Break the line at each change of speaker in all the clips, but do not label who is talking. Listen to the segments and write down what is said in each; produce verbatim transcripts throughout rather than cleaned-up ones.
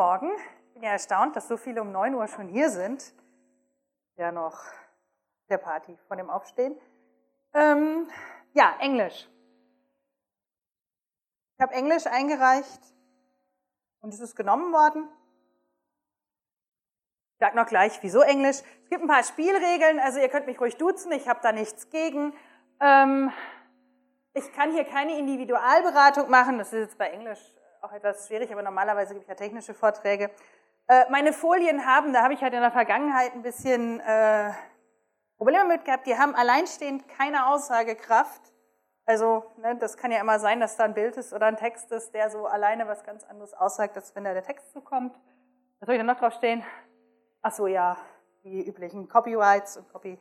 Morgen. Ich bin ja erstaunt, dass so viele um neun Uhr schon hier sind. Ja, noch der Party von dem Aufstehen. Ähm, ja, Englisch. Ich habe Englisch eingereicht und es ist genommen worden. Ich sage noch gleich, wieso Englisch. Es gibt ein paar Spielregeln, also ihr könnt mich ruhig duzen, ich habe da nichts gegen. Ähm, ich kann hier keine Individualberatung machen, das ist jetzt bei Englisch auch etwas schwierig, aber normalerweise gebe ich ja technische Vorträge. Äh, meine Folien haben, da habe ich halt in der Vergangenheit ein bisschen äh, Probleme mit gehabt, die haben alleinstehend keine Aussagekraft. Also ne, das kann ja immer sein, dass da ein Bild ist oder ein Text ist, der so alleine was ganz anderes aussagt, als wenn da der Text zukommt. Was soll ich da noch drauf stehen? Ach so, ja, die üblichen Copyrights und Copy.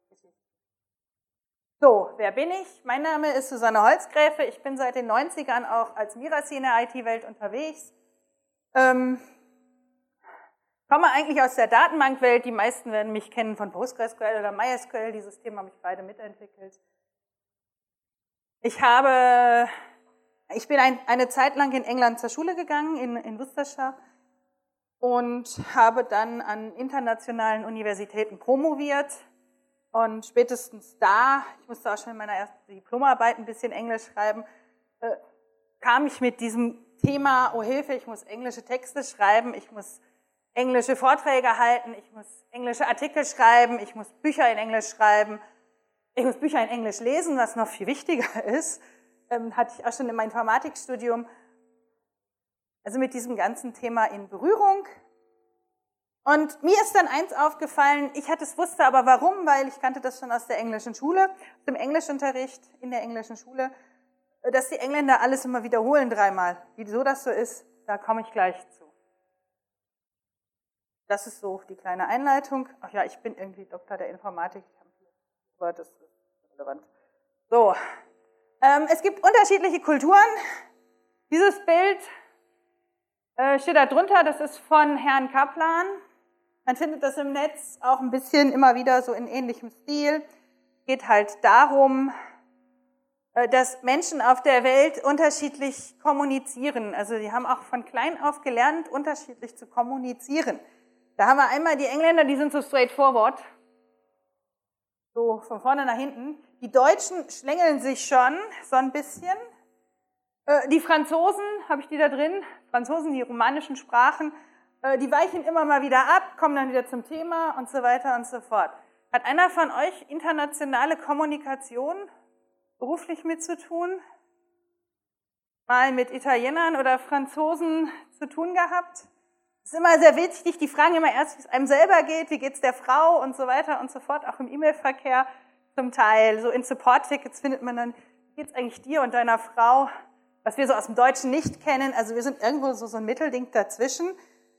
So, wer bin ich? Mein Name ist Susanne Holzgräfe. Ich bin seit den neunzigern auch als Mirasi in der I T-Welt unterwegs. Ähm, komme eigentlich aus der Datenbankwelt. Die meisten werden mich kennen von PostgreSQL oder MySQL. Die Systeme habe ich beide mitentwickelt. Ich habe, ich bin ein, eine Zeit lang in England zur Schule gegangen, in, in Worcestershire, und habe dann an internationalen Universitäten promoviert. Und spätestens da, ich musste auch schon in meiner ersten Diplomarbeit ein bisschen Englisch schreiben, äh, kam ich mit diesem Thema, oh Hilfe, ich muss englische Texte schreiben, ich muss englische Vorträge halten, ich muss englische Artikel schreiben, ich muss Bücher in Englisch schreiben, ich muss Bücher in Englisch lesen, was noch viel wichtiger ist, ähm, hatte ich auch schon in meinem Informatikstudium, also mit diesem ganzen Thema in Berührung. Und mir ist dann eins aufgefallen, ich hatte es wusste, aber warum? Weil ich kannte das schon aus der englischen Schule, aus dem Englischunterricht in der englischen Schule, dass die Engländer alles immer wiederholen dreimal. Wieso das so ist, da komme ich gleich zu. Das ist so die kleine Einleitung. Ach ja, ich bin irgendwie Doktor der Informatik, aber das ist relevant. So, ähm, es gibt unterschiedliche Kulturen. Dieses Bild äh, steht da drunter, das ist von Herrn Kaplan. Man findet das im Netz auch ein bisschen immer wieder so in ähnlichem Stil. Geht halt darum, dass Menschen auf der Welt unterschiedlich kommunizieren. Also die haben auch von klein auf gelernt, unterschiedlich zu kommunizieren. Da haben wir einmal die Engländer, die sind so straightforward, so von vorne nach hinten. Die Deutschen schlängeln sich schon so ein bisschen. Die Franzosen, habe ich die da drin? Franzosen, die romanischen Sprachen, die weichen immer mal wieder ab, kommen dann wieder zum Thema und so weiter und so fort. Hat einer von euch internationale Kommunikation beruflich mit zu tun? Mal mit Italienern oder Franzosen zu tun gehabt? Das ist immer sehr wichtig, die fragen immer erst, wie es einem selber geht, wie geht es der Frau und so weiter und so fort, auch im E-Mail-Verkehr zum Teil. So in Support-Tickets findet man dann, wie geht es eigentlich dir und deiner Frau? Was wir so aus dem Deutschen nicht kennen, also wir sind irgendwo so, so ein Mittelding dazwischen.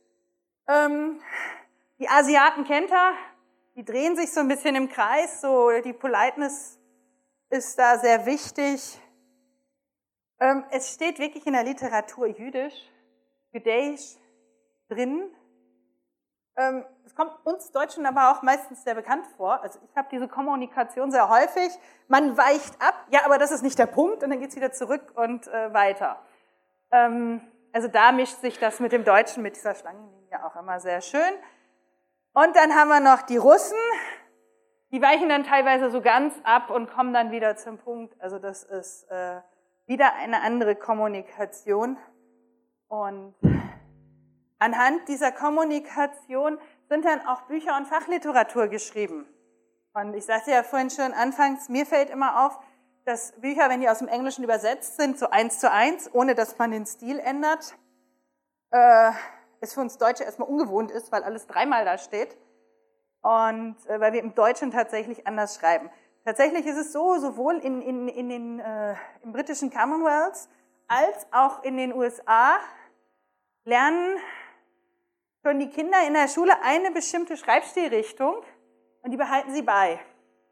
Ähm, die Asiaten kennt ihr, die drehen sich so ein bisschen im Kreis, so die Politeness ist da sehr wichtig. Ähm, es steht wirklich in der Literatur jüdisch, jüdisch drin. Ähm, es kommt uns Deutschen aber auch meistens sehr bekannt vor. Also ich habe diese Kommunikation sehr häufig. Man weicht ab, ja, aber das ist nicht der Punkt, und dann geht es wieder zurück und äh, weiter. Ähm, also da mischt sich das mit dem Deutschen, mit dieser Schlangenlinie auch immer sehr schön. Und dann haben wir noch die Russen. Die weichen dann teilweise so ganz ab und kommen dann wieder zum Punkt. Also das ist äh, wieder eine andere Kommunikation. Und anhand dieser Kommunikation sind dann auch Bücher und Fachliteratur geschrieben. Und ich sagte ja vorhin schon anfangs, mir fällt immer auf, dass Bücher, wenn die aus dem Englischen übersetzt sind, so eins zu eins, ohne dass man den Stil ändert, äh, es für uns Deutsche erstmal ungewohnt ist, weil alles dreimal da steht. Und äh, weil wir im Deutschen tatsächlich anders schreiben. Tatsächlich ist es so, sowohl in, in, in den, äh, im britischen Commonwealth als auch in den U S A lernen schon die Kinder in der Schule eine bestimmte Schreibstilrichtung und die behalten sie bei.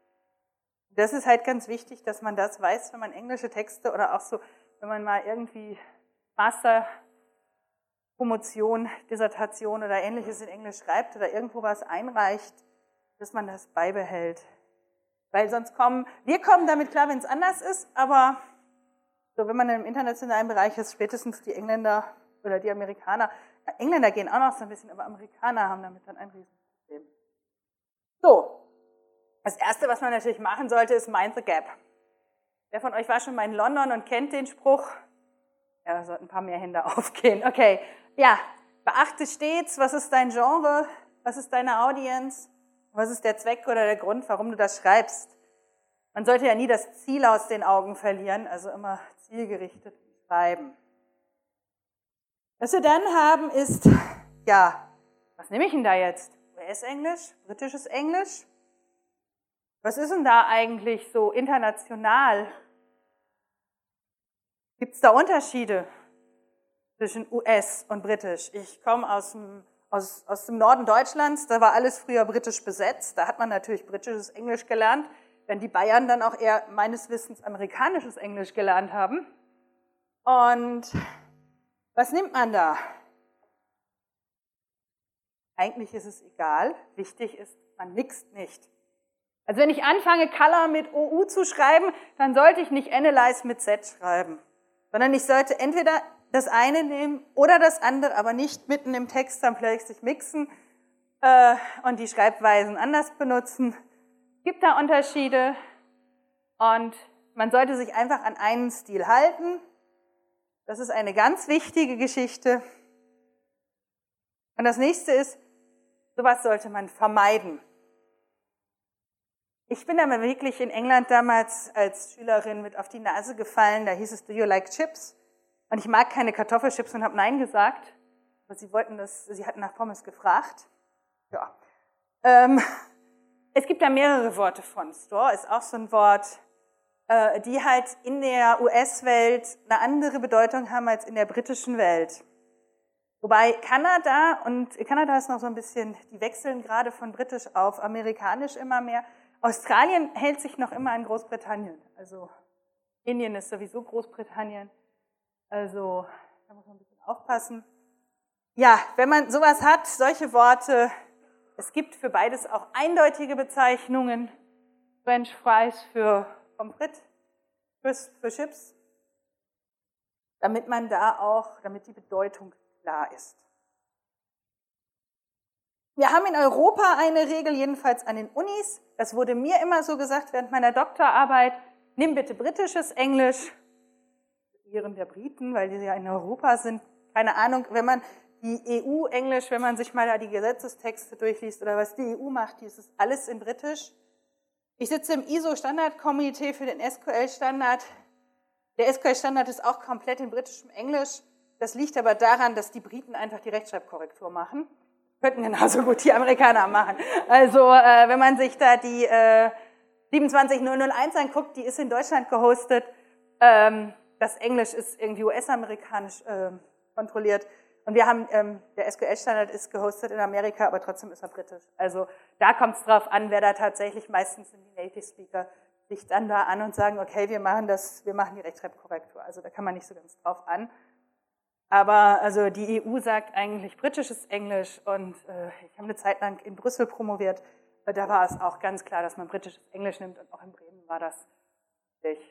Das ist halt ganz wichtig, dass man das weiß, wenn man englische Texte oder auch so, wenn man mal irgendwie Master, Promotion, Dissertation oder Ähnliches in Englisch schreibt oder irgendwo was einreicht, dass man das beibehält. Weil sonst kommen, wir kommen damit klar, wenn es anders ist, aber so, wenn man im internationalen Bereich ist, spätestens die Engländer oder die Amerikaner, Engländer gehen auch noch so ein bisschen, aber Amerikaner haben damit dann ein Riesenproblem. So, das Erste, was man natürlich machen sollte, ist Mind the Gap. Wer von euch war schon mal in London und kennt den Spruch? Ja, da sollten ein paar mehr Hände aufgehen. Okay, ja, beachte stets, was ist dein Genre, was ist deine Audience, was ist der Zweck oder der Grund, warum du das schreibst. Man sollte ja nie das Ziel aus den Augen verlieren, also immer zielgerichtet schreiben. Was wir dann haben ist, ja, was nehme ich denn da jetzt? U S-Englisch, britisches Englisch? Was ist denn da eigentlich so international? Gibt es da Unterschiede zwischen U S und britisch? Ich komme aus dem, aus, aus dem Norden Deutschlands, da war alles früher britisch besetzt. Da hat man natürlich britisches Englisch gelernt, wenn die Bayern dann auch eher meines Wissens amerikanisches Englisch gelernt haben. Und was nimmt man da? Eigentlich ist es egal. Wichtig ist, man mixt nicht. Also wenn ich anfange, Color mit O U zu schreiben, dann sollte ich nicht Analyze mit Z schreiben, sondern ich sollte entweder das eine nehmen oder das andere, aber nicht mitten im Text dann plötzlich mixen äh, und die Schreibweisen anders benutzen. Es gibt da Unterschiede und man sollte sich einfach an einen Stil halten. Das ist eine ganz wichtige Geschichte. Und das nächste ist, sowas sollte man vermeiden. Ich bin aber wirklich in England damals als Schülerin mit auf die Nase gefallen. Da hieß es, do you like chips? Und ich mag keine Kartoffelchips und habe Nein gesagt. Aber sie wollten das, sie hatten nach Pommes gefragt. Ja. Ähm, es gibt da mehrere Worte von. Store ist auch so ein Wort, äh, die halt in der U S-Welt eine andere Bedeutung haben als in der britischen Welt. Wobei Kanada, und Kanada ist noch so ein bisschen, die wechseln gerade von britisch auf amerikanisch immer mehr. Australien hält sich noch immer an Großbritannien. Also Indien ist sowieso Großbritannien. Also da muss man ein bisschen aufpassen. Ja, wenn man sowas hat, solche Worte, es gibt für beides auch eindeutige Bezeichnungen. French Fries für Pommes frites, Crisp für Chips, damit man da auch, damit die Bedeutung klar ist. Wir haben in Europa eine Regel, jedenfalls an den Unis. Das wurde mir immer so gesagt während meiner Doktorarbeit. Nimm bitte britisches Englisch, Ehren der Briten, weil die ja in Europa sind. Keine Ahnung, wenn man die E U-Englisch, wenn man sich mal da die Gesetzestexte durchliest oder was die E U macht, die ist alles in britisch. Ich sitze im I S O-Standardkomitee für den S Q L-Standard. Der S Q L-Standard ist auch komplett in britischem Englisch. Das liegt aber daran, dass die Briten einfach die Rechtschreibkorrektur machen. Könnten genauso gut die Amerikaner machen. Also äh, wenn man sich da die äh, siebenundzwanzig null null eins anguckt, die ist in Deutschland gehostet. Ähm, das Englisch ist irgendwie U S-amerikanisch äh, kontrolliert. Und wir haben, ähm, der S Q L-Standard ist gehostet in Amerika, aber trotzdem ist er britisch. Also da kommt es drauf an, wer da tatsächlich, meistens sind die Native Speaker, sich dann da an und sagen, okay, wir machen das, wir machen die Rechtschreibkorrektur. Also da kann man nicht so ganz drauf an. Aber also die E U sagt eigentlich britisches Englisch und äh, ich habe eine Zeit lang in Brüssel promoviert. Äh, da war es auch ganz klar, dass man britisches Englisch nimmt und auch in Bremen war das richtig.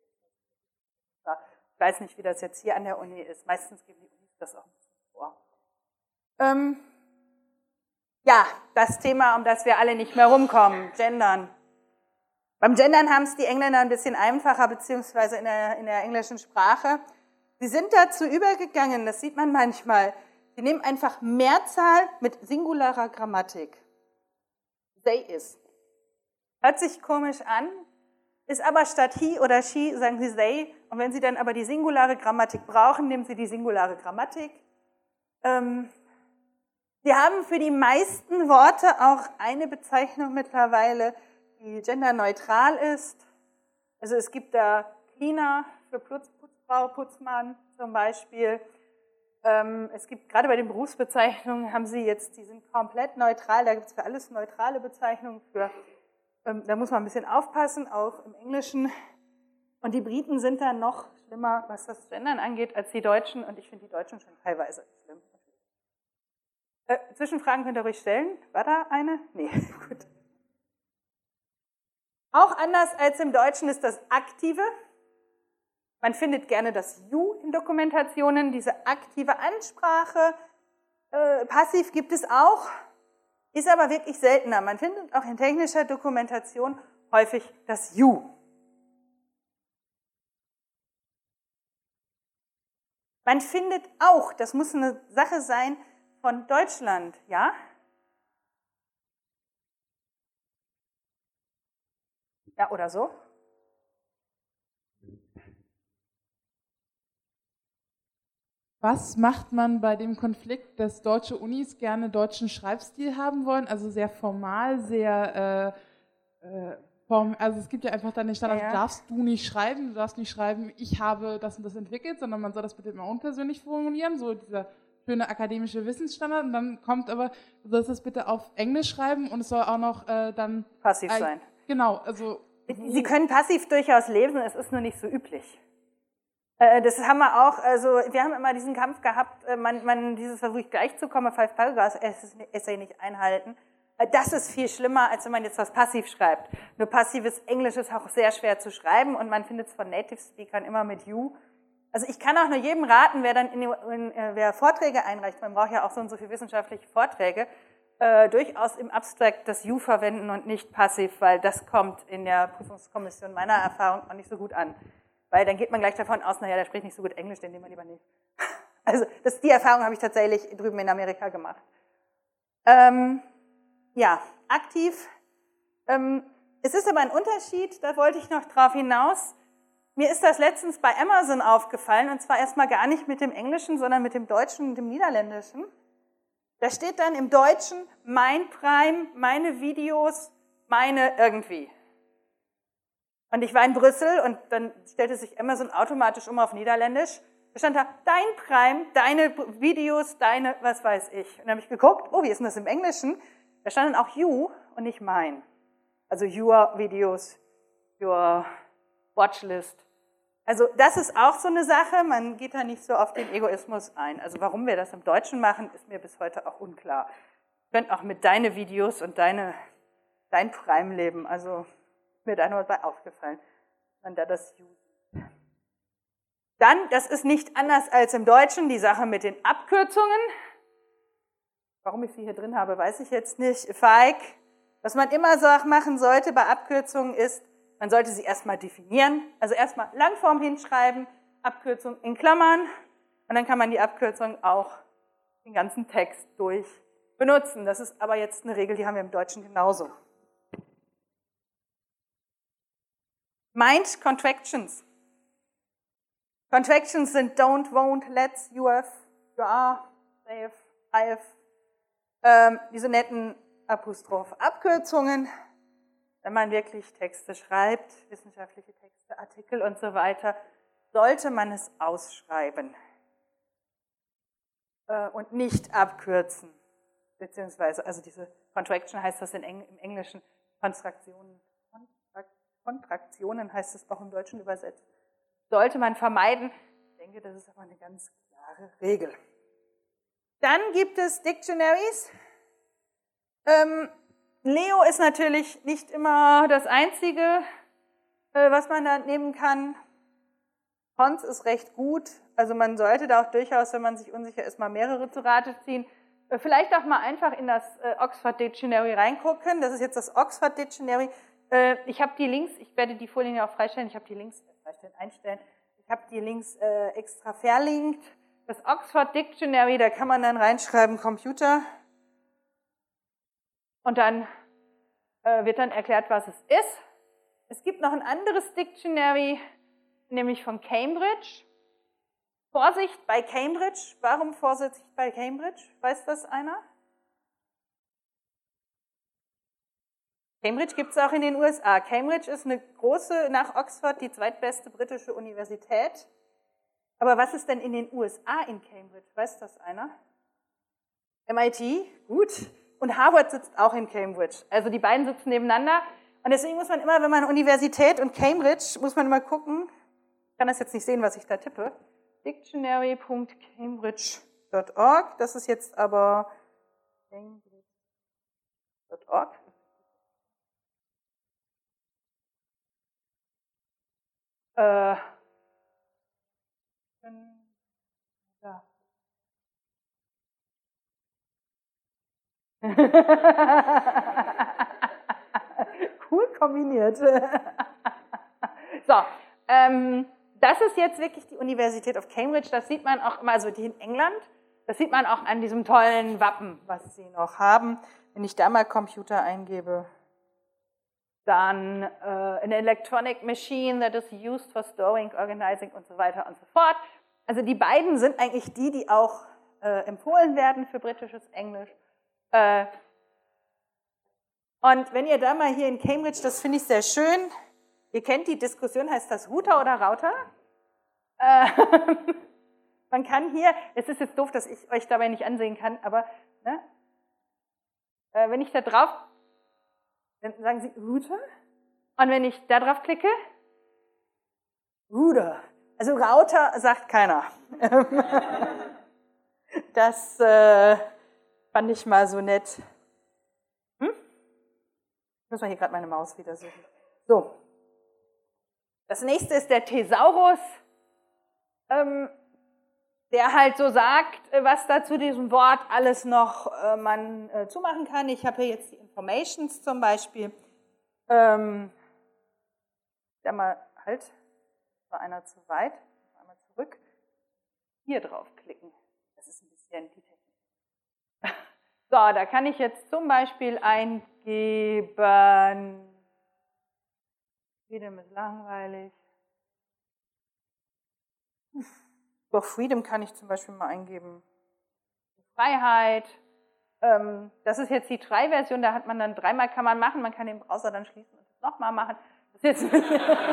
Ich weiß nicht, wie das jetzt hier an der Uni ist. Meistens geben die Unis das auch ein bisschen vor. Ähm, ja, das Thema, um das wir alle nicht mehr rumkommen, Gendern. Beim Gendern haben es die Engländer ein bisschen einfacher, beziehungsweise in der, in der englischen Sprache. Sie sind dazu übergegangen, das sieht man manchmal, sie nehmen einfach Mehrzahl mit singularer Grammatik. They is. Hört sich komisch an, ist aber statt he oder she, sagen sie they. Und wenn sie dann aber die singulare Grammatik brauchen, nehmen sie die singulare Grammatik. Ähm, sie haben für die meisten Worte auch eine Bezeichnung mittlerweile, die genderneutral ist. Also es gibt da Cleaner für Putz, Putzfrau, Putzmann zum Beispiel. Ähm, es gibt gerade bei den Berufsbezeichnungen, haben sie jetzt, die sind komplett neutral, da gibt es für alles neutrale Bezeichnungen für. Ähm, da muss man ein bisschen aufpassen, auch im Englischen. Und die Briten sind da noch schlimmer, was das Gendern angeht, als die Deutschen. Und ich finde die Deutschen schon teilweise schlimm. Äh, Zwischenfragen könnt ihr ruhig stellen. War da eine? Nee, gut. Auch anders als im Deutschen ist das Aktive. Man findet gerne das You in Dokumentationen, diese aktive Ansprache. Äh, passiv gibt es auch, ist aber wirklich seltener. Man findet auch in technischer Dokumentation häufig das You. Man findet auch, das muss eine Sache sein von Deutschland, ja? Ja, oder so?
Was macht man bei dem Konflikt, dass deutsche Unis gerne deutschen Schreibstil haben wollen? Also sehr formal, sehr, äh, äh, form, also es gibt ja einfach dann den Standard,
Ja, ja.
du darfst du nicht schreiben, du darfst nicht schreiben, ich habe das und das entwickelt, sondern man soll das bitte immer unpersönlich formulieren, so dieser schöne akademische Wissensstandard. Und dann kommt aber, du sollst das bitte auf Englisch schreiben und es soll auch noch äh, dann...
Passiv
äh,
sein.
Genau, also...
Sie können passiv durchaus lesen, es ist nur nicht so üblich. Das haben wir auch, also wir haben immer diesen Kampf gehabt, man, man dieses Versuch gleich zu kommen, Five Paragraphs Essay nicht einhalten. Das ist viel schlimmer, als wenn man jetzt was passiv schreibt. Nur passives Englisch ist auch sehr schwer zu schreiben und man findet es von Native Speakern immer mit you. Also ich kann auch nur jedem raten, wer dann in, in, wer Vorträge einreicht, man braucht ja auch so und so viele wissenschaftliche Vorträge, äh, durchaus im Abstract das you verwenden und nicht passiv, weil das kommt in der Prüfungskommission meiner Erfahrung auch nicht so gut an. Weil dann geht man gleich davon aus, naja, der spricht nicht so gut Englisch, den nehmen wir lieber nicht. Also das, die Erfahrung habe ich tatsächlich drüben in Amerika gemacht. Ähm, ja, aktiv. Ähm, es ist aber ein Unterschied, da wollte ich noch drauf hinaus. Mir ist das letztens bei Amazon aufgefallen, und zwar erstmal gar nicht mit dem Englischen, sondern mit dem Deutschen und dem Niederländischen. Da steht dann im Deutschen mein Prime, meine Videos, meine irgendwie. Und ich war in Brüssel und dann stellte sich Amazon automatisch um auf Niederländisch. Da stand da, dein Prime, deine Videos, deine, was weiß ich. Und dann habe ich geguckt, oh, wie ist denn das im Englischen? Da stand dann auch you und nicht mein. Also your Videos, your Watchlist. Also das ist auch so eine Sache, man geht da nicht so auf den Egoismus ein. Also warum wir das im Deutschen machen, ist mir bis heute auch unklar. Wir können auch mit deine Videos und deine, dein Prime leben, also mir da nur bei aufgefallen, man da das you. Dann, das ist nicht anders als im Deutschen, die Sache mit den Abkürzungen. Warum ich sie hier drin habe, weiß ich jetzt nicht. Feig. Was man immer so machen sollte bei Abkürzungen ist, man sollte sie erstmal definieren. Also erstmal Langform hinschreiben, Abkürzung in Klammern. Und dann kann man die Abkürzung auch den ganzen Text durch benutzen. Das ist aber jetzt eine Regel, die haben wir im Deutschen genauso. Mind Contractions. Contractions sind don't, won't, let's, you have, you are, they have, I have. Ähm, diese netten Apostroph-Abkürzungen, wenn man wirklich Texte schreibt, wissenschaftliche Texte, Artikel und so weiter, sollte man es ausschreiben äh, und nicht abkürzen. Beziehungsweise, also diese Contraction heißt das in Eng im Englischen, Kontraktionen. Kontraktionen heißt es auch im Deutschen übersetzt. Sollte man vermeiden. Ich denke, das ist aber eine ganz klare Regel. Dann gibt es Dictionaries. Ähm, Leo ist natürlich nicht immer das Einzige, äh, was man da nehmen kann. Pons ist recht gut. Also man sollte da auch durchaus, wenn man sich unsicher ist, mal mehrere zu Rate ziehen. Äh, vielleicht auch mal einfach in das äh, Oxford Dictionary reingucken. Das ist jetzt das Oxford Dictionary. Ich habe die Links, ich werde die Folien ja auch freistellen, ich habe die Links freistellen, einstellen, ich habe die Links äh, extra verlinkt. Das Oxford Dictionary, da kann man dann reinschreiben Computer und dann äh, wird dann erklärt, was es ist. Es gibt noch ein anderes Dictionary, nämlich von Cambridge. Vorsicht bei Cambridge. Warum Vorsicht bei Cambridge? Weiß das einer? Cambridge gibt es auch in den U S A. Cambridge ist eine große, nach Oxford, die zweitbeste britische Universität. Aber was ist denn in den U S A in Cambridge? Weiß das einer? M I T? Gut. Und Harvard sitzt auch in Cambridge. Also die beiden sitzen nebeneinander. Und deswegen muss man immer, wenn man Universität und Cambridge, muss man immer gucken, ich kann das jetzt nicht sehen, was ich da tippe, dictionary punkt cambridge punkt org. Das ist jetzt aber cambridge punkt org. Äh, ja. Cool kombiniert. So, ähm, das ist jetzt wirklich die Universität of Cambridge. Das sieht man auch immer, also die in England, das sieht man auch an diesem tollen Wappen, was sie noch haben. Wenn ich da mal Computer eingebe, dann äh, an electronic machine that is used for storing, organizing und so weiter und so fort. Also die beiden sind eigentlich die, die auch äh, empfohlen werden für britisches Englisch. Äh, und wenn ihr da mal hier in Cambridge, das finde ich sehr schön, ihr kennt die Diskussion, heißt das Router oder Router? Äh, man kann hier, es ist jetzt doof, dass ich euch dabei nicht ansehen kann, aber ne, äh, wenn ich da drauf, dann sagen sie Router, und wenn ich da drauf klicke, Router. Also Router sagt keiner. Das äh, fand ich mal so nett. Hm? Ich muss mal hier gerade meine Maus wieder suchen. So. Das nächste ist der Thesaurus, ähm, der halt so sagt, was da zu diesem Wort alles noch äh, man äh, zumachen kann. Ich habe hier jetzt die Informations zum Beispiel. Ähm, da mal halt, war einer zu weit, einmal zurück. Hier draufklicken. Das ist ein bisschen die Technik. So, da kann ich jetzt zum Beispiel eingeben, Freedom ist langweilig. Doch Freedom kann ich zum Beispiel mal eingeben. Freiheit. Ähm, das ist jetzt die drei Version, da hat man dann dreimal kann man machen, man kann den Browser dann schließen und es nochmal machen. Das ist jetzt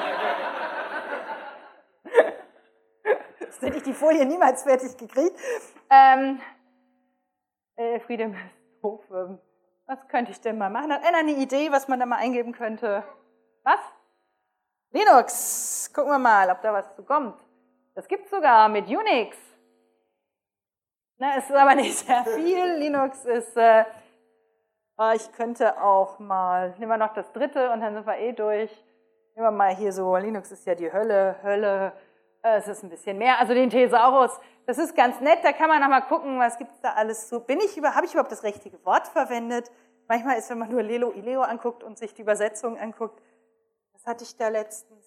das hätte ich die Folie niemals fertig gekriegt. Ähm, äh, Freedom ist doof. Was könnte ich denn mal machen? Hat einer eine Idee, was man da mal eingeben könnte? Was? Linux. Gucken wir mal, ob da was zu kommt. Das gibt es sogar mit Unix. Na, es ist aber nicht sehr viel. Linux ist, äh, ich könnte auch mal, nehmen wir noch das dritte und dann sind wir eh durch. Nehmen wir mal hier so, Linux ist ja die Hölle, Hölle, äh, es ist ein bisschen mehr. Also den Thesaurus, das ist ganz nett, da kann man noch mal gucken, was gibt es da alles zu. Bin ich über, habe ich überhaupt das richtige Wort verwendet? Manchmal ist, wenn man nur Lelo Ileo anguckt und sich die Übersetzung anguckt, was hatte ich da letztens?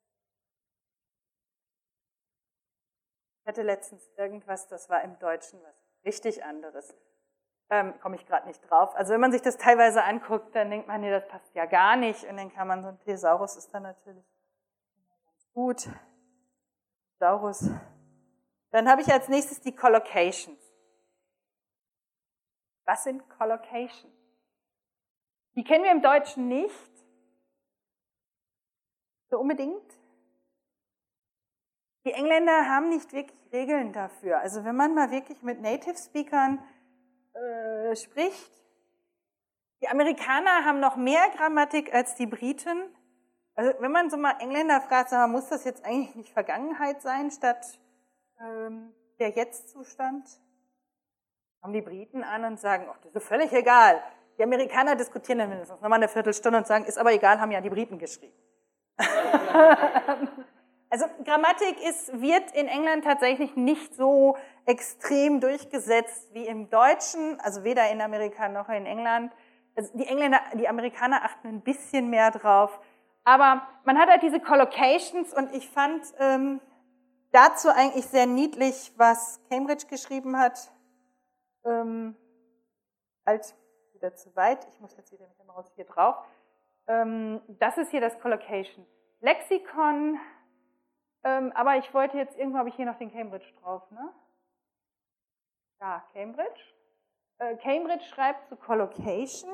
Ich hatte letztens irgendwas, das war im Deutschen was richtig anderes. Ähm, komme ich gerade nicht drauf. Also wenn man sich das teilweise anguckt, dann denkt man, nee, das passt ja gar nicht. Und dann kann man so ein Thesaurus ist dann natürlich ganz gut. Thesaurus. Dann habe ich als nächstes die Collocations. Was sind Collocations? Die kennen wir im Deutschen nicht. So unbedingt. Die Engländer haben nicht wirklich Regeln dafür. Also wenn man mal wirklich mit Native Speakern äh, spricht, die Amerikaner haben noch mehr Grammatik als die Briten. Also wenn man so mal Engländer fragt, sag mal, muss das jetzt eigentlich nicht Vergangenheit sein statt ähm, der Jetzt-Zustand? Kommen die Briten an und sagen, ach, das ist völlig egal. Die Amerikaner diskutieren dann mindestens nochmal eine Viertelstunde und sagen, ist aber egal, haben ja die Briten geschrieben. Also Grammatik ist, wird in England tatsächlich nicht so extrem durchgesetzt wie im Deutschen, also weder in Amerika noch in England. Also die Engländer, die Amerikaner achten ein bisschen mehr drauf. Aber man hat halt diese Collocations und ich fand ähm, dazu eigentlich sehr niedlich, was Cambridge geschrieben hat. Ähm, halt wieder zu weit, ich muss jetzt wieder mit der Maus hier drauf. Ähm, das ist hier das Collocation. Lexikon. Ähm, aber ich wollte jetzt, irgendwo habe ich hier noch den Cambridge drauf, ne? Ja, Cambridge. Äh, Cambridge schreibt zu Collocation.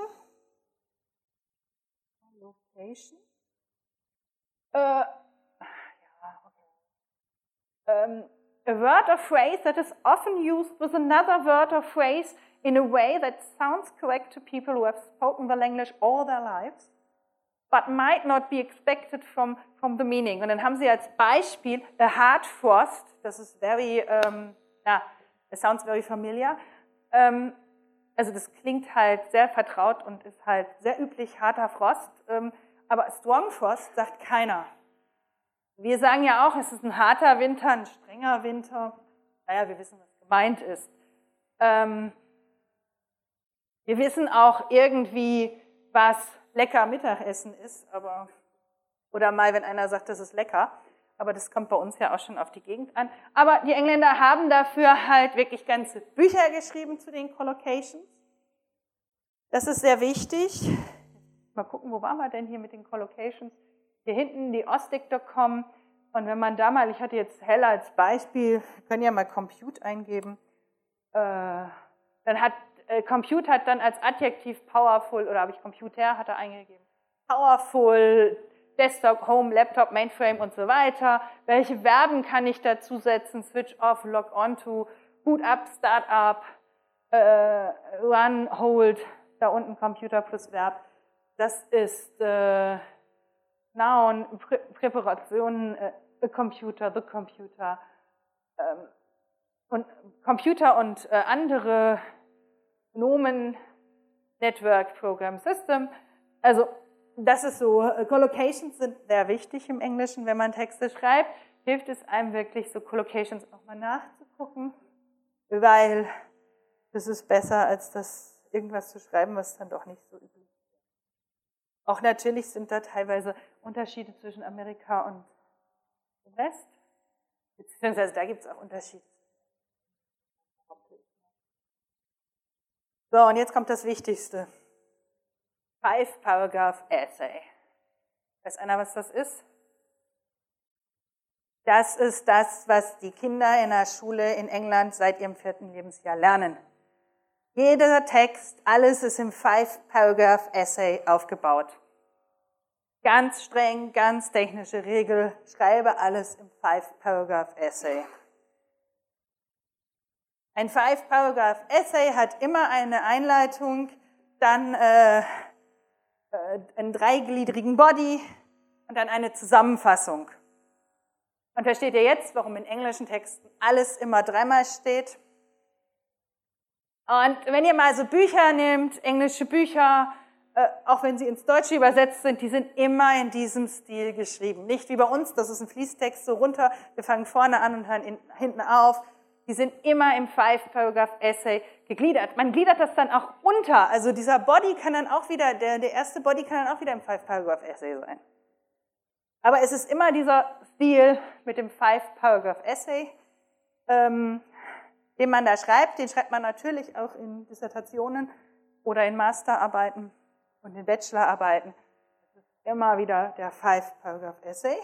Collocation. Äh, ja, okay. Um, a word or phrase that is often used with another word or phrase in a way that sounds correct to people who have spoken the language all their lives, but might not be expected from, from the meaning. Und dann haben sie als Beispiel a hard frost, das ist very, um, ja, it sounds very familiar. Um, also das klingt halt sehr vertraut und ist halt sehr üblich, harter Frost. Um, aber strong frost sagt keiner. Wir sagen ja auch, es ist ein harter Winter, ein strenger Winter. Naja, wir wissen, was gemeint ist. Um, Wir wissen auch irgendwie, was lecker Mittagessen ist, aber oder mal, wenn einer sagt, das ist lecker, aber das kommt bei uns ja auch schon auf die Gegend an. Aber die Engländer haben dafür halt wirklich ganze Bücher geschrieben zu den Collocations. Das ist sehr wichtig. Mal gucken, wo waren wir denn hier mit den Collocations? Hier hinten die ostic punkt com. Und wenn man da mal, ich hatte jetzt Hell als Beispiel, wir können ja mal Compute eingeben, äh, dann hat äh, Compute hat dann als Adjektiv powerful, oder habe ich Computer, hat er eingegeben, powerful, Desktop, Home, Laptop, Mainframe und so weiter. Welche Verben kann ich dazu setzen? Switch off, log on to, boot up, start up, äh, run, hold, da unten Computer plus Verb. Das ist äh, Noun, Prä Präparation, äh, a computer, the computer. Ähm, und Computer und äh, andere Nomen, Network, Program, System. Also das ist so, Collocations sind sehr wichtig im Englischen, wenn man Texte schreibt, hilft es einem wirklich, so Collocations auch mal nachzugucken, weil das ist besser, als das irgendwas zu schreiben, was dann doch nicht so üblich ist. Auch natürlich sind da teilweise Unterschiede zwischen Amerika und dem Rest, beziehungsweise da gibt es auch Unterschiede. So, und jetzt kommt das Wichtigste. Five-Paragraph-Essay. Weiß einer, was das ist? Das ist das, was die Kinder in der Schule in England seit ihrem vierten Lebensjahr lernen. Jeder Text, alles ist im Five-Paragraph-Essay aufgebaut. Ganz streng, ganz technische Regel, schreibe alles im Five-Paragraph-Essay. Ein Five-Paragraph-Essay hat immer eine Einleitung, dann äh, einen dreigliedrigen Body und dann eine Zusammenfassung. Und versteht ihr jetzt, warum in englischen Texten alles immer dreimal steht? Und wenn ihr mal so Bücher nehmt, englische Bücher, äh, auch wenn sie ins Deutsche übersetzt sind, die sind immer in diesem Stil geschrieben. Nicht wie bei uns, das ist ein Fließtext so runter, wir fangen vorne an und hören in, hinten auf. Die sind immer im Five-Paragraph-Essay gegliedert. Man gliedert das dann auch unter. Also dieser Body kann dann auch wieder, der, der erste Body kann dann auch wieder im Five-Paragraph-Essay sein. Aber es ist immer dieser Stil mit dem Five-Paragraph-Essay, ähm, den man da schreibt. Den schreibt man natürlich auch in Dissertationen oder in Masterarbeiten und in Bachelorarbeiten. Das ist immer wieder der Five-Paragraph-Essay.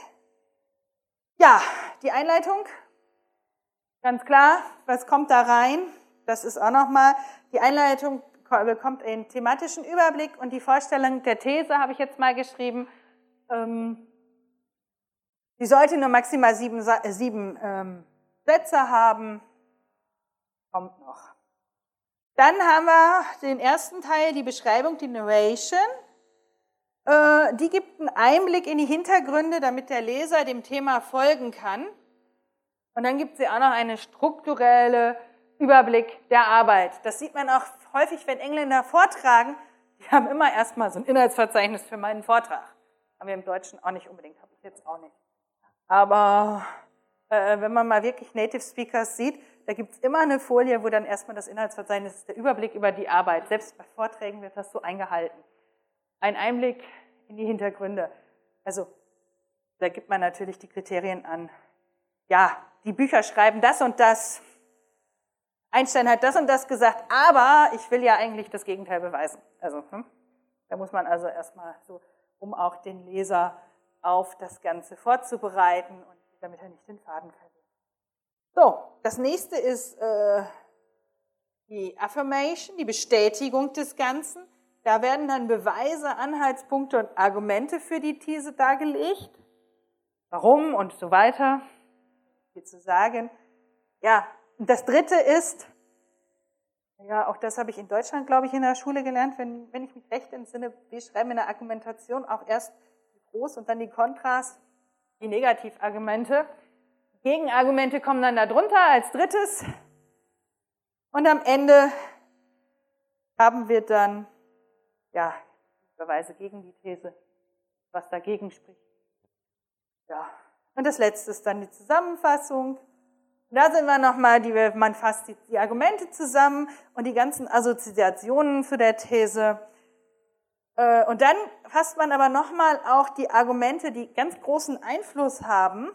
Ja, die Einleitung. Ganz klar, was kommt da rein? Das ist auch nochmal, die Einleitung bekommt einen thematischen Überblick und die Vorstellung der These habe ich jetzt mal geschrieben. Ähm, die sollte nur maximal sieben, sieben ähm, Sätze haben. Kommt noch. Dann haben wir den ersten Teil, die Beschreibung, die Narration. Äh, die gibt einen Einblick in die Hintergründe, damit der Leser dem Thema folgen kann. Und dann gibt es ja auch noch einen strukturellen Überblick der Arbeit. Das sieht man auch häufig, wenn Engländer vortragen. Die haben immer erstmal so ein Inhaltsverzeichnis für meinen Vortrag. Haben wir im Deutschen auch nicht unbedingt, habe ich jetzt auch nicht. Aber äh, wenn man mal wirklich Native Speakers sieht, da gibt es immer eine Folie, wo dann erstmal das Inhaltsverzeichnis ist, der Überblick über die Arbeit. Selbst bei Vorträgen wird das so eingehalten. Ein Einblick in die Hintergründe. Also da gibt man natürlich die Kriterien an. Ja, die Bücher schreiben das und das. Einstein hat das und das gesagt, aber ich will ja eigentlich das Gegenteil beweisen. Also, hm, da muss man also erstmal so, um auch den Leser auf das Ganze vorzubereiten und damit er nicht den Faden verliert. So, das nächste ist äh, die Affirmation, die Bestätigung des Ganzen. Da werden dann Beweise, Anhaltspunkte und Argumente für die These dargelegt. Warum und so weiter. Hier zu sagen. Ja, und das dritte ist, ja, auch das habe ich in Deutschland, glaube ich, in der Schule gelernt, wenn, wenn ich mich recht entsinne, wir schreiben in der Argumentation auch erst die Groß- und dann die Kontras, die Negativargumente. Gegenargumente kommen dann da drunter als drittes. Und am Ende haben wir dann, ja, Beweise gegen die These, was dagegen spricht. Ja. Und das letzte ist dann die Zusammenfassung. Da sind wir nochmal, die, man fasst die, die Argumente zusammen und die ganzen Assoziationen zu der These. Und dann fasst man aber nochmal auch die Argumente, die ganz großen Einfluss haben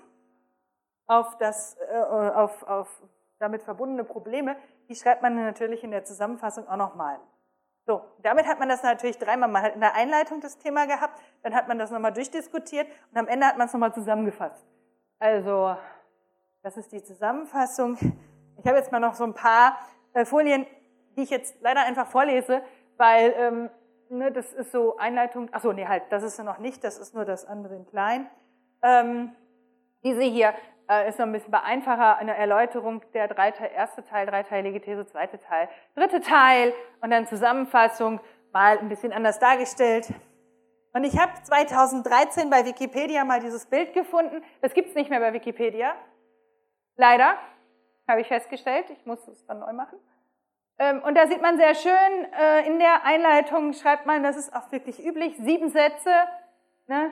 auf, das, auf, auf damit verbundene Probleme, die schreibt man natürlich in der Zusammenfassung auch nochmal. So, damit hat man das natürlich dreimal, man hat in der Einleitung das Thema gehabt, dann hat man das nochmal durchdiskutiert und am Ende hat man es nochmal zusammengefasst. Also, das ist die Zusammenfassung. Ich habe jetzt mal noch so ein paar äh, Folien, die ich jetzt leider einfach vorlese, weil ähm, ne, das ist so Einleitung, achso, nee, halt, das ist ja noch nicht, das ist nur das andere in klein. Ähm, diese hier äh, ist noch ein bisschen einfacher, eine Erläuterung der drei Teil, erste Teil, dreiteilige These, zweite Teil, dritte Teil und dann Zusammenfassung, mal ein bisschen anders dargestellt. Und ich habe zweitausenddreizehn bei Wikipedia mal dieses Bild gefunden. Das gibt es nicht mehr bei Wikipedia. Leider, habe ich festgestellt. Ich muss es dann neu machen. Und da sieht man sehr schön, in der Einleitung schreibt man, das ist auch wirklich üblich, sieben Sätze, ne?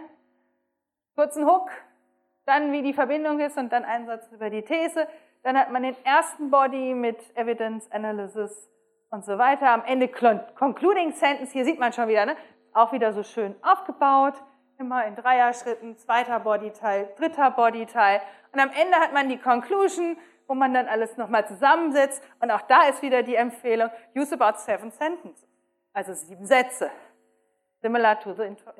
Kurzen Hook, dann wie die Verbindung ist und dann einen Satz über die These. Dann hat man den ersten Body mit Evidence, Analysis und so weiter. Am Ende Concluding Sentence, hier sieht man schon wieder, ne? Auch wieder so schön aufgebaut, immer in Dreierschritten, zweiter Bodyteil, dritter Bodyteil. Und am Ende hat man die Conclusion, wo man dann alles nochmal zusammensetzt. Und auch da ist wieder die Empfehlung, use about seven sentences. Also sieben Sätze. Similar to the intro.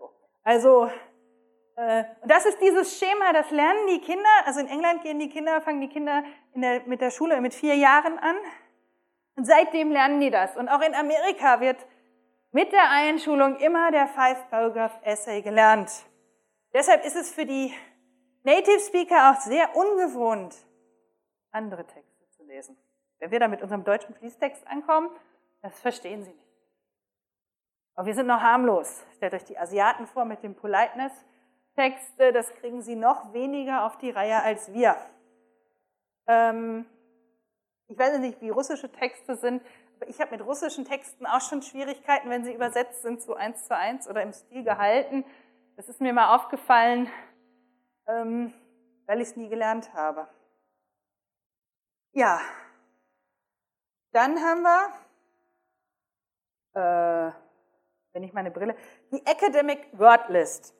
Also, äh, und das ist dieses Schema, das lernen die Kinder. Also in England gehen die Kinder, fangen die Kinder in der, mit der Schule mit vier Jahren an. Und seitdem lernen die das. Und auch in Amerika wird mit der Einschulung immer der Five-Paragraph-Essay gelernt. Deshalb ist es für die Native Speaker auch sehr ungewohnt, andere Texte zu lesen. Wenn wir da mit unserem deutschen Fließtext ankommen, das verstehen sie nicht. Aber wir sind noch harmlos. Stellt euch die Asiaten vor mit dem Politeness-Text, das kriegen sie noch weniger auf die Reihe als wir. Ähm, ich weiß nicht, wie russische Texte sind, aber ich habe mit russischen Texten auch schon Schwierigkeiten, wenn sie übersetzt sind, so eins zu eins oder im Stil gehalten. Das ist mir mal aufgefallen, ähm, weil ich es nie gelernt habe. Ja, dann haben wir, äh, wenn ich meine Brille, die Academic Word List.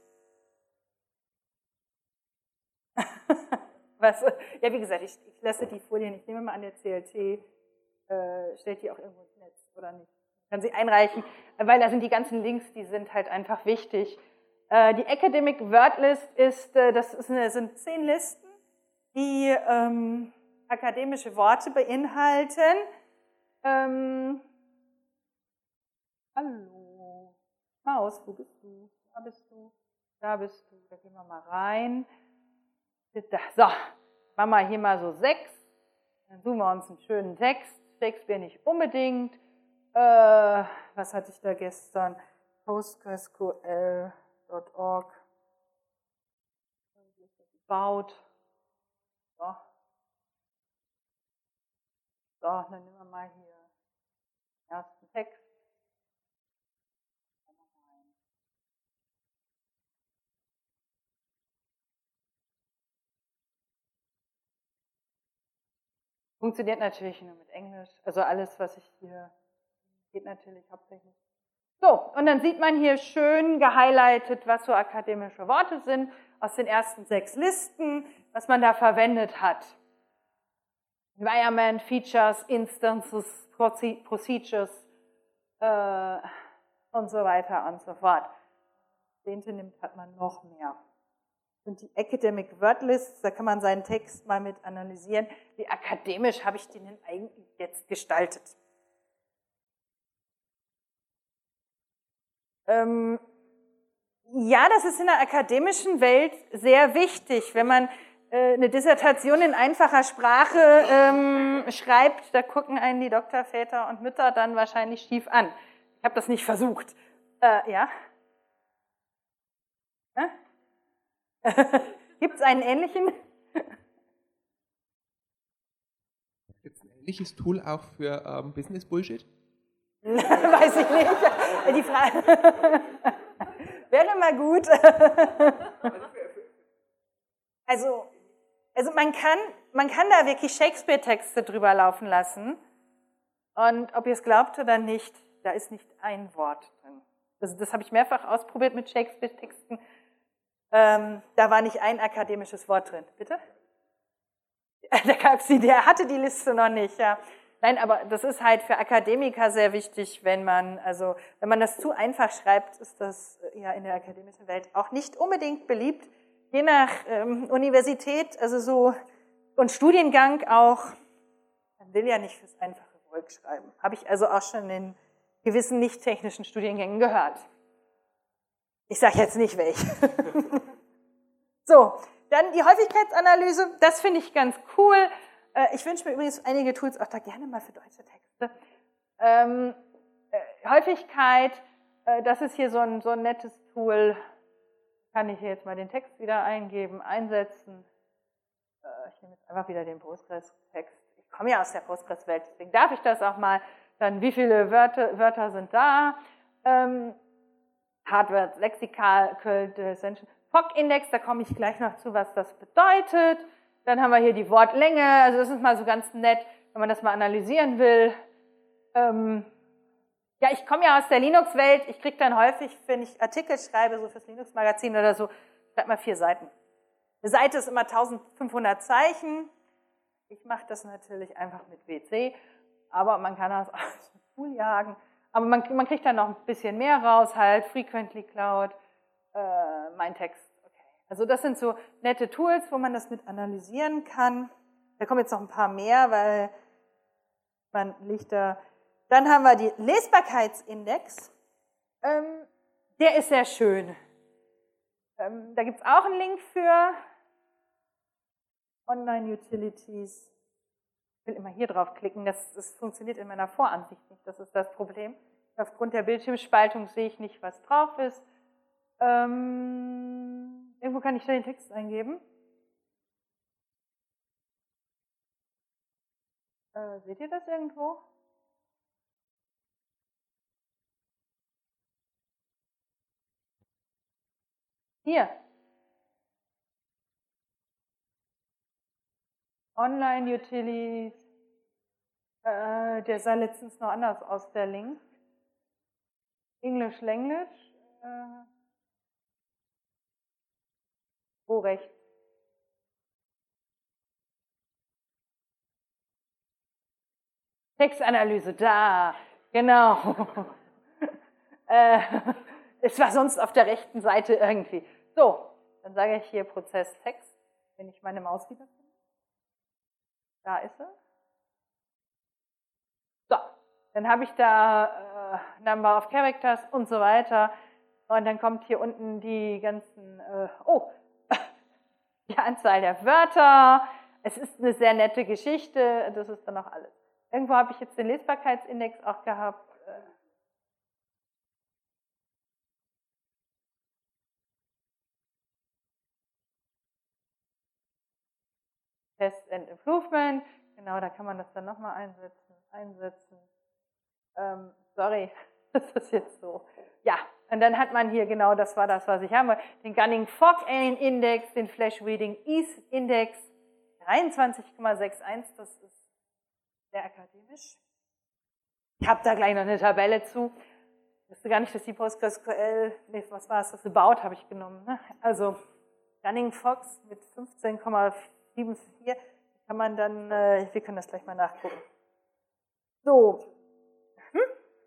Was, ja, wie gesagt, ich, ich lasse die Folien, ich nehme mal an, der C L T äh, stellt die auch irgendwo ins Netz, oder nicht? Ich kann sie einreichen, weil da sind die ganzen Links, die sind halt einfach wichtig. Äh, die Academic Word List ist, äh, das ist eine, sind zehn Listen, die ähm, akademische Worte beinhalten. Ähm, hallo, Maus, wo bist du? Da bist du, da bist du, da gehen wir mal rein. So, machen wir hier mal so sechs, dann suchen wir uns einen schönen Text, Shakespeare nicht unbedingt. Äh, was hatte ich da gestern? PostgreSQL Punkt org Baut. So. So, dann nehmen wir mal hier den ersten Text. Funktioniert natürlich nur mit Englisch. Also alles, was ich hier, geht natürlich hauptsächlich. So, und dann sieht man hier schön gehighlightet, was so akademische Worte sind, aus den ersten sechs Listen, was man da verwendet hat. Environment, Features, Instances, Procedures äh, und so weiter und so fort. Zehnte nimmt, hat man noch mehr. Und die Academic Word Lists, da kann man seinen Text mal mit analysieren. Wie akademisch habe ich den denn eigentlich jetzt gestaltet? Ähm, ja, das ist in der akademischen Welt sehr wichtig. Wenn man äh, eine Dissertation in einfacher Sprache ähm, schreibt, da gucken einen die Doktorväter und Mütter dann wahrscheinlich schief an. Ich habe das nicht versucht. Äh, ja? Äh? Gibt es einen ähnlichen?
Gibt es ein ähnliches Tool auch für ähm, Business Bullshit?
Weiß ich nicht. Die Frage wäre mal gut. Also, also man kann, man kann da wirklich Shakespeare-Texte drüber laufen lassen. Und ob ihr es glaubt oder nicht, da ist nicht ein Wort drin. Das, das habe ich mehrfach ausprobiert mit Shakespeare-Texten. Ähm, da war nicht ein akademisches Wort drin. Bitte? Der gab's die, der hatte die Liste noch nicht, ja. Nein, aber das ist halt für Akademiker sehr wichtig, wenn man, also, wenn man das zu einfach schreibt, ist das ja in der akademischen Welt auch nicht unbedingt beliebt. Je nach ähm, Universität, also so, und Studiengang auch, man will ja nicht fürs einfache Volk schreiben. Habe ich also auch schon in gewissen nicht technischen Studiengängen gehört. Ich sage jetzt nicht welche. So, dann die Häufigkeitsanalyse, das finde ich ganz cool. Ich wünsche mir übrigens einige Tools auch da gerne mal für deutsche Texte. Ähm, äh, Häufigkeit, äh, das ist hier so ein, so ein nettes Tool. Kann ich hier jetzt mal den Text wieder eingeben, einsetzen. Äh, ich nehme jetzt einfach wieder den Postgres-Text. Ich komme ja aus der Postgres-Welt, deswegen darf ich das auch mal. Dann, wie viele Wörter, Wörter sind da? Ähm, Hardware, Lexikal, Descension. P O C-Index, da komme ich gleich noch zu, was das bedeutet. Dann haben wir hier die Wortlänge, also das ist mal so ganz nett, wenn man das mal analysieren will. Ähm, ja, ich komme ja aus der Linux-Welt, ich kriege dann häufig, wenn ich Artikel schreibe, so fürs Linux-Magazin oder so, schreibe mal vier Seiten. Eine Seite ist immer eintausendfünfhundert Zeichen. Ich mache das natürlich einfach mit W C, aber man kann das auch mit Tool jagen. Aber man, man kriegt dann noch ein bisschen mehr raus, halt Frequently Cloud, äh, mein Text. Also das sind so nette Tools, wo man das mit analysieren kann. Da kommen jetzt noch ein paar mehr, weil man liegt da. Dann haben wir die Lesbarkeitsindex. Ähm, der ist sehr schön. Ähm, da gibt es auch einen Link für Online-Utilities. Ich will immer hier drauf klicken, das, das funktioniert in meiner Voransicht nicht. Das ist das Problem. Aufgrund der Bildschirmspaltung sehe ich nicht, was drauf ist. Ähm, irgendwo kann ich da den Text eingeben. Äh, seht ihr das irgendwo? Hier. Online-Utilities. Äh, der sah letztens noch anders aus, der Link. English Language. Äh, wo rechts? Textanalyse, da, genau. äh, es war sonst auf der rechten Seite irgendwie. So, dann sage ich hier Prozess Text, wenn ich meine Maus wieder finde. Da ist sie. So, dann habe ich da äh, Number of Characters und so weiter. Und dann kommt hier unten die ganzen, äh, oh, die Anzahl der Wörter. Es ist eine sehr nette Geschichte, das ist dann auch alles. Irgendwo habe ich jetzt den Lesbarkeitsindex auch gehabt. Test and Improvement, genau, da kann man das dann nochmal einsetzen, einsetzen. Ähm, sorry, das ist jetzt so. Ja, und dann hat man hier, genau, das war das, was ich haben wollte, den Gunning-Fogg-Index, den Flash-Reading-Ease-Index, dreiundzwanzig Komma einundsechzig, das ist sehr akademisch. Ich habe da gleich noch eine Tabelle zu. Ich wusste gar nicht, dass die PostgreSQL, nee, was war es, das About habe ich genommen. Ne? Also Gunning-Fox mit fünfzehn Komma vierundsiebzig kann man dann, äh, wir können das gleich mal nachgucken. So. Hm?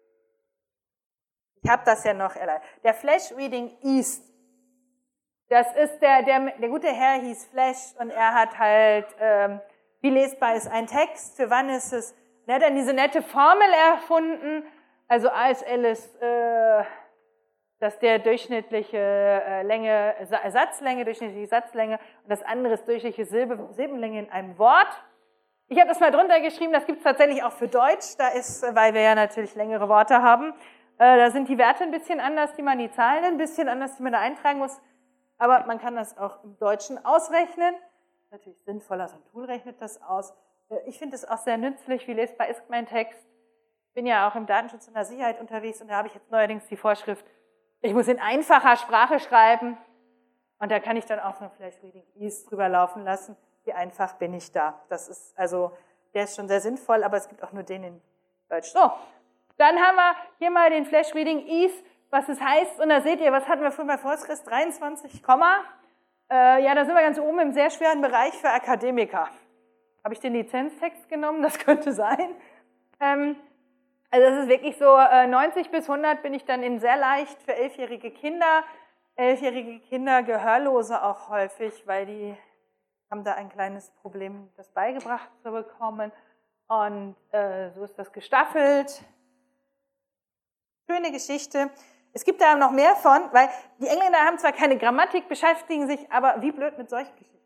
Ich habe das ja noch erleidet. Der Flash Reading East. Das ist der, der, der gute Herr hieß Flash und er hat halt, ähm, wie lesbar ist ein Text, für wann ist es, er hat dann diese nette Formel erfunden, also A S L ist, äh, dass der durchschnittliche äh, Länge, Sa Satzlänge, durchschnittliche Satzlänge und das andere ist durchschnittliche Silbe, Silbenlänge in einem Wort. Ich habe das mal drunter geschrieben, das gibt es tatsächlich auch für Deutsch, da ist, weil wir ja natürlich längere Worte haben, äh, da sind die Werte ein bisschen anders, die man, die Zahlen ein bisschen anders, die man da eintragen muss, aber man kann das auch im Deutschen ausrechnen. Natürlich sinnvoller, so ein Tool rechnet das aus. Ich finde es auch sehr nützlich, wie lesbar ist mein Text. Ich bin ja auch im Datenschutz und der Sicherheit unterwegs und da habe ich jetzt neuerdings die Vorschrift, ich muss in einfacher Sprache schreiben und da kann ich dann auch so ein Flash Reading Ease drüber laufen lassen. wie einfach bin ich da. Das ist also, der ist schon sehr sinnvoll, aber es gibt auch nur den in Deutsch. So, dann haben wir hier mal den Flash Reading Ease, was es heißt. Und da seht ihr, was hatten wir früher bei Postgres? dreiundzwanzig, äh, ja, da sind wir ganz oben im sehr schweren Bereich für Akademiker. Habe ich den Lizenztext genommen? Das könnte sein. Ähm, also das ist wirklich so, äh, neunzig bis hundert bin ich dann in sehr leicht für elfjährige Kinder. Elfjährige Kinder, Gehörlose auch häufig, weil die haben da ein kleines Problem, das beigebracht zu bekommen. Und äh, so ist das gestaffelt. Schöne Geschichte. Es gibt da noch mehr von, weil die Engländer haben zwar keine Grammatik, beschäftigen sich aber wie blöd mit solchen Geschichten.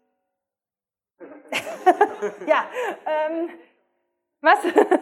ja, ähm, was?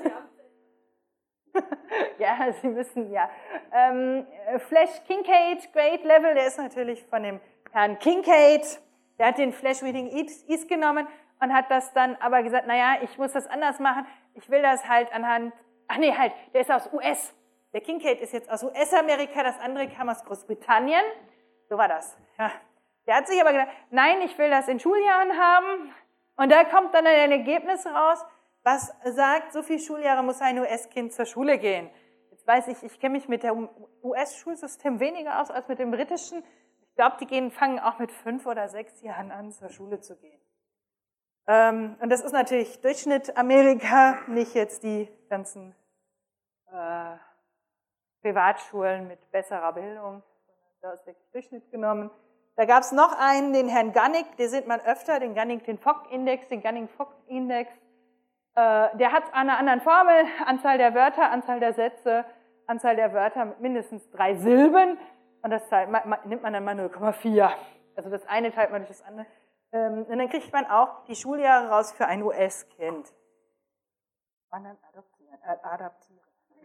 ja, sie müssen, ja. Ähm, Flash Kincaid, Great Level, der ist natürlich von dem Herrn Kincaid. Der hat den Flash Reading Ease genommen und hat das dann aber gesagt, naja, ich muss das anders machen. Ich will das halt anhand, ach nee, halt, der ist aus U S. Der Kincaid ist jetzt aus U S-Amerika, das andere kam aus Großbritannien. So war das. Ja. Der hat sich aber gedacht, nein, ich will das in Schuljahren haben. Und da kommt dann ein Ergebnis raus, was sagt, so viele Schuljahre muss ein U S-Kind zur Schule gehen. Jetzt weiß ich, ich kenne mich mit dem U S-Schulsystem weniger aus als mit dem britischen. Ich glaube, die gehen, fangen auch mit fünf oder sechs Jahren an, zur Schule zu gehen. Ähm, und das ist natürlich Durchschnitt Amerika, nicht jetzt die ganzen äh, Privatschulen mit besserer Bildung. Da ist wirklich Durchschnitt genommen. Da gab es noch einen, den Herrn Gunning, den sieht man öfter, den Gunning-Fogg-Index, den Gunning-Fogg-Index. Äh, der hat eine andere Formel, Anzahl der Wörter, Anzahl der Sätze, Anzahl der Wörter mit mindestens drei Silben. Und das teilt, nimmt man dann mal null Komma vier. Also das eine teilt man durch das andere. Ähm, und dann kriegt man auch die Schuljahre raus für ein U S-Kind. Und dann adoptieren, äh, adaptieren.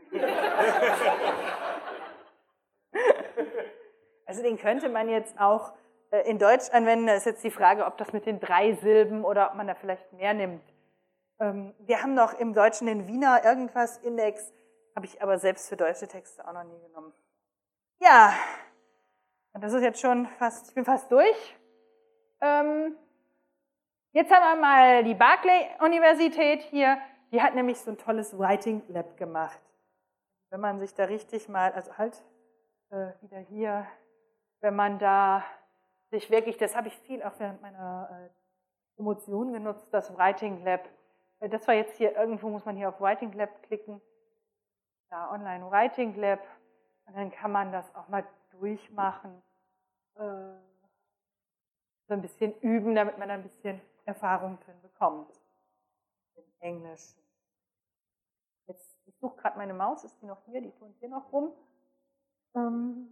Also den könnte man jetzt auch äh, in Deutsch anwenden. Da ist jetzt die Frage, ob das mit den drei Silben oder ob man da vielleicht mehr nimmt. Ähm, wir haben noch im Deutschen den Wiener irgendwas Index, habe ich aber selbst für deutsche Texte auch noch nie genommen. Ja, und das ist jetzt schon fast, ich bin fast durch. Ähm, jetzt haben wir mal die Berkeley-Universität hier. Die hat nämlich so ein tolles Writing Lab gemacht. Wenn man sich da richtig mal, also halt äh, wieder hier, wenn man da sich wirklich, das habe ich viel auch während meiner äh, Promotion genutzt, das Writing Lab. Äh, das war jetzt hier, irgendwo muss man hier auf Writing Lab klicken. Ja, Online Writing Lab. Und dann kann man das auch mal durchmachen. Äh, so ein bisschen üben, damit man ein bisschen Erfahrung drin bekommt. In Englisch. Jetzt, ich suche gerade meine Maus, ist die noch hier? Die tun hier noch rum. Ähm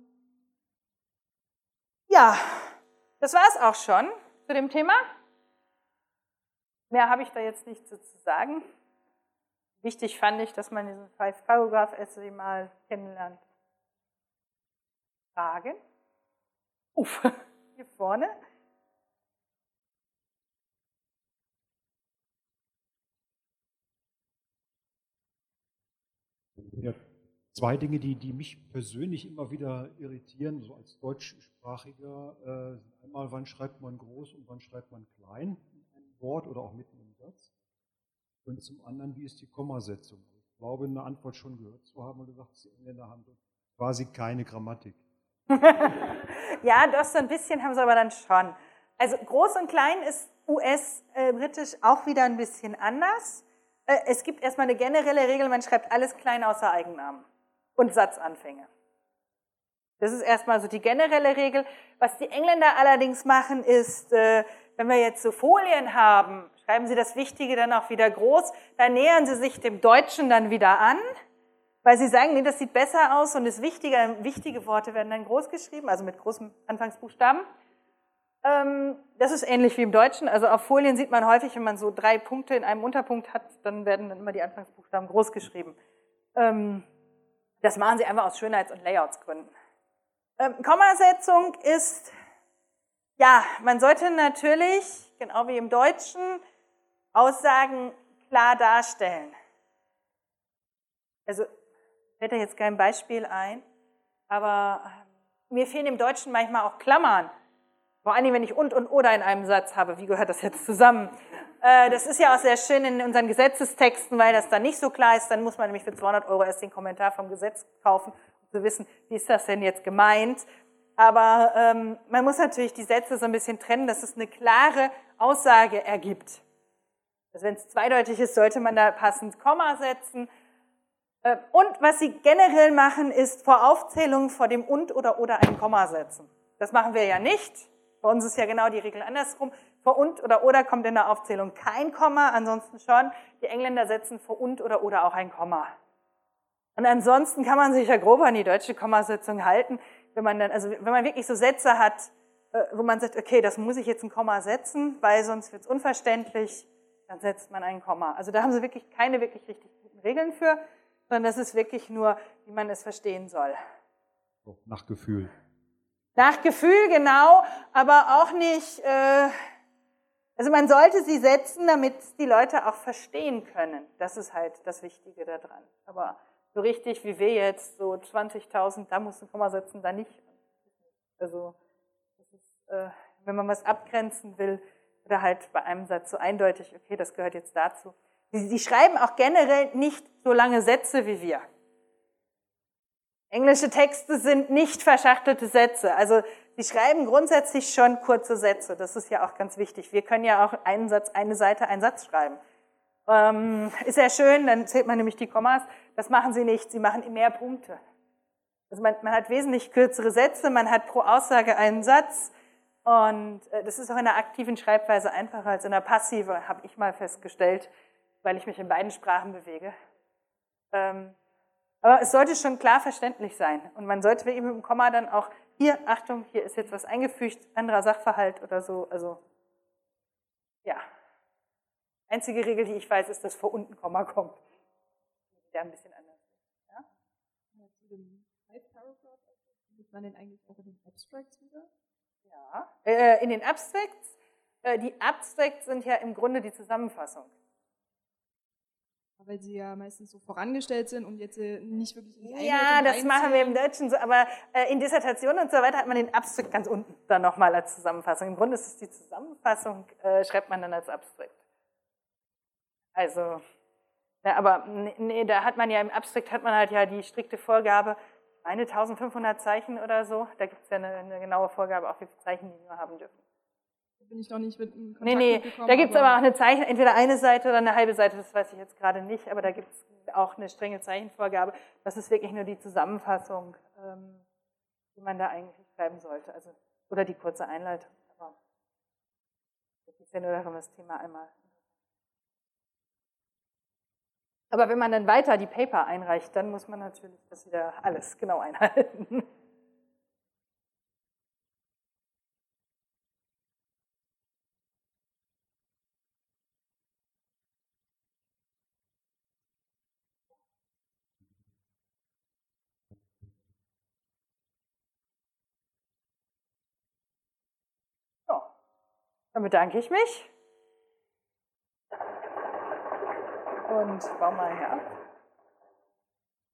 ja, das war es auch schon zu dem Thema. Mehr habe ich da jetzt nicht zu sagen. Wichtig fand ich, dass man diesen Five-Paragraph-Essay mal kennenlernt. Fragen? Uff, hier vorne.
Ja, zwei Dinge, die, die mich persönlich immer wieder irritieren, so als Deutschsprachiger, äh, sind einmal, wann schreibt man groß und wann schreibt man klein in einem Wort oder auch mitten im Satz. Und zum anderen, wie ist die Kommasetzung? Ich glaube, eine Antwort schon gehört zu haben und gesagt, die Engländer haben quasi keine Grammatik.
Ja, das so ein bisschen haben sie aber dann schon. Also groß und klein ist U S-britisch äh, auch wieder ein bisschen anders. Äh, es gibt erstmal eine generelle Regel, man schreibt alles klein außer Eigennamen und Satzanfänge. Das ist erstmal so die generelle Regel. Was die Engländer allerdings machen, ist, äh, wenn wir jetzt so Folien haben, schreiben sie das Wichtige dann auch wieder groß, dann nähern sie sich dem Deutschen dann wieder an, weil sie sagen, nee, das sieht besser aus und ist wichtiger, wichtige Worte werden dann groß geschrieben, also mit großem Anfangsbuchstaben. Ähm, das ist ähnlich wie im Deutschen, also auf Folien sieht man häufig, wenn man so drei Punkte in einem Unterpunkt hat, dann werden dann immer die Anfangsbuchstaben groß geschrieben. Ähm, das machen sie einfach aus Schönheits- und Layoutsgründen. Ähm, Kommasetzung ist, ja, man sollte natürlich, genau wie im Deutschen, Aussagen klar darstellen. Also, fällt da jetzt kein Beispiel ein, aber mir fehlen im Deutschen manchmal auch Klammern. Vor allem, wenn ich und und oder in einem Satz habe, wie gehört das jetzt zusammen? Äh, das ist ja auch sehr schön in unseren Gesetzestexten, weil das dann nicht so klar ist. Dann muss man nämlich für zweihundert Euro erst den Kommentar vom Gesetz kaufen, um zu wissen, wie ist das denn jetzt gemeint. Aber ähm, man muss natürlich die Sätze so ein bisschen trennen, dass es eine klare Aussage ergibt. Also wenn es zweideutig ist, sollte man da passend Komma setzen. Äh, und was Sie generell machen, ist vor Aufzählung vor dem und oder oder ein Komma setzen. Das machen wir ja nicht. Bei uns ist ja genau die Regel andersrum. Vor und oder oder kommt in der Aufzählung kein Komma, ansonsten schon. Die Engländer setzen vor und oder oder auch ein Komma. Und ansonsten kann man sich ja grob an die deutsche Kommasetzung halten, wenn man dann, also wenn man wirklich so Sätze hat, wo man sagt, okay, das muss ich jetzt ein Komma setzen, weil sonst wird es unverständlich, dann setzt man ein Komma. Also da haben sie wirklich keine wirklich richtig guten Regeln für, sondern das ist wirklich nur, wie man es verstehen soll.
So, nach Gefühl.
Nach Gefühl, genau, aber auch nicht, äh, also man sollte sie setzen, damit die Leute auch verstehen können. Das ist halt das Wichtige daran. Aber so richtig wie wir jetzt, so zwanzigtausend, da musst du ein Komma setzen, da nicht. Also, das ist, äh, wenn man was abgrenzen will, oder halt bei einem Satz so eindeutig, okay, das gehört jetzt dazu. Sie, sie schreiben auch generell nicht so lange Sätze wie wir. Englische Texte sind nicht verschachtelte Sätze. Also sie schreiben grundsätzlich schon kurze Sätze. Das ist ja auch ganz wichtig. Wir können ja auch einen Satz, eine Seite, einen Satz schreiben. Ähm, ist ja schön, dann zählt man nämlich die Kommas. Das machen sie nicht. Sie machen mehr Punkte. Also man, man hat wesentlich kürzere Sätze, man hat pro Aussage einen Satz. Und äh, das ist auch in der aktiven Schreibweise einfacher als in der passiven, habe ich mal festgestellt, weil ich mich in beiden Sprachen bewege. Ähm, Aber es sollte schon klar verständlich sein. Und man sollte wirklich mit dem Komma dann auch, hier, Achtung, hier ist jetzt was eingefügt, anderer Sachverhalt oder so. Also, ja. Einzige Regel, die ich weiß, ist, dass vor unten Komma kommt. Ja, ein bisschen anders. Ja?
Ja, zu dem High-Paragraph, findet man den eigentlich auch in den Abstracts wieder?
Ja. Äh, in den Abstracts, äh, die Abstracts sind ja im Grunde die Zusammenfassung.
Weil sie ja meistens so vorangestellt sind und jetzt nicht wirklich in die Einleitung
Ja, das
einziehen.
machen wir im Deutschen so, aber äh, in Dissertationen und so weiter hat man den Abstract ganz unten dann nochmal als Zusammenfassung. Im Grunde ist es die Zusammenfassung, äh, schreibt man dann als Abstract. Also, ja, aber nee, da hat man ja im Abstract hat man halt ja die strikte Vorgabe, eine eintausendfünfhundert Zeichen oder so, da gibt es ja eine, eine genaue Vorgabe, auch wie viele Zeichen die nur haben dürfen.
Bin ich noch nicht mit in Kontakt
Nee, nee,
mitgekommen,
da gibt es
aber
aber auch eine Zeichen, entweder eine Seite oder eine halbe Seite, das weiß ich jetzt gerade nicht, aber da gibt es auch eine strenge Zeichenvorgabe. Das ist wirklich nur die Zusammenfassung, ähm, die man da eigentlich schreiben sollte, also oder die kurze Einleitung. Aber es geht ja nur darum, das Thema einmal. Aber wenn man dann weiter die Paper einreicht, dann muss man natürlich das wieder alles genau einhalten. So, dann bedanke ich mich und baue mal hier ab.